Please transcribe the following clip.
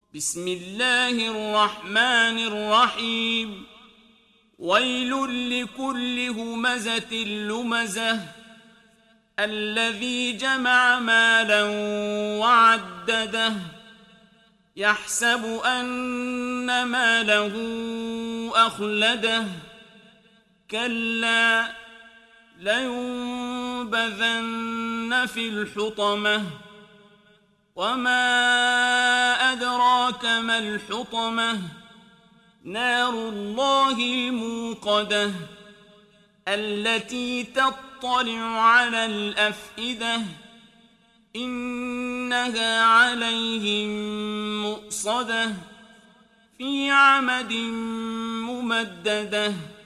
بسم الله الرحمن الرحيم ويل لكل همزة لمزة الذي جمع مالا وعدده يحسب أن ماله أخلده كلا لينبذن في الحطمة وما أدراك ما الحطمة نار الله الموقدة التي تطلع على الأفئدة إنها عليهم مؤصدة في عمد ممددة.